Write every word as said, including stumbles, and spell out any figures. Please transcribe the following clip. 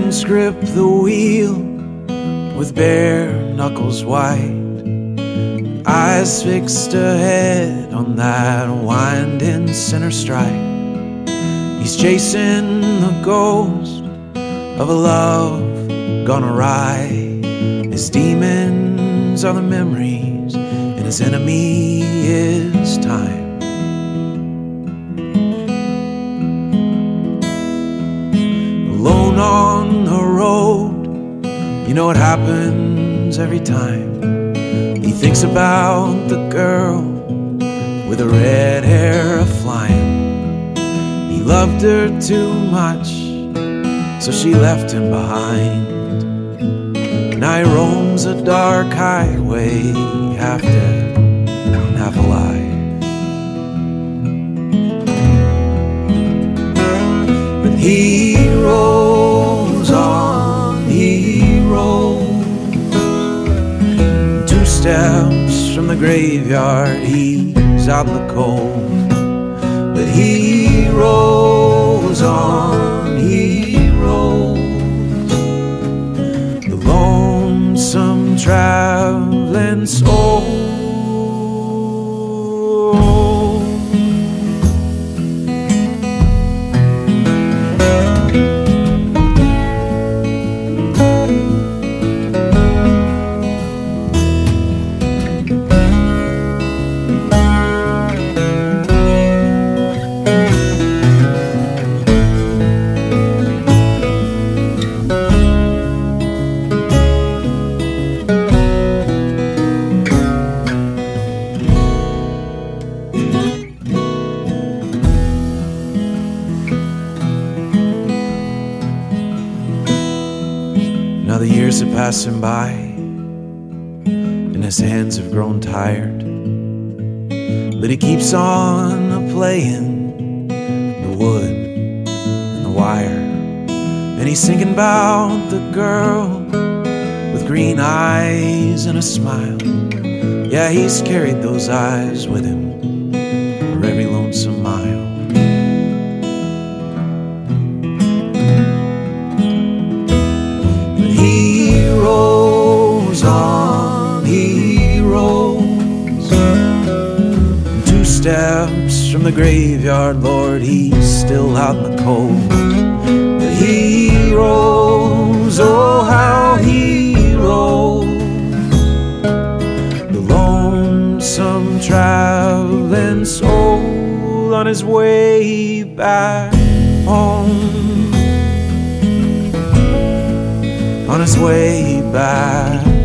hands grip the wheel with bare knuckles white, eyes fixed ahead on that winding center strike. He's chasing the ghost of a love gone awry. His demons are the memories, and his enemy is time. Alone on the road, you know it happens every time. He thinks about the girl with the red hair a-flying. He loved her too much, so she left him behind. Now he roams a dark highway, half dead and half alive. But he rolls on, he rolls. Two steps from the graveyard, he's out in the cold. But he rolls on, he rolls. The lonesome traveling soul. Now the years are passing by, and his hands have grown tired, but he keeps on a-playing the wood and the wire. And he's thinking about the girl with green eyes and a smile. Yeah, he's carried those eyes with him for every lonesome mile. He rolls on, he rolls. Two steps from the graveyard, Lord, he's still out in the cold. But he rolls, oh how he rolls. The lonesome traveling soul on his way back home. On his way back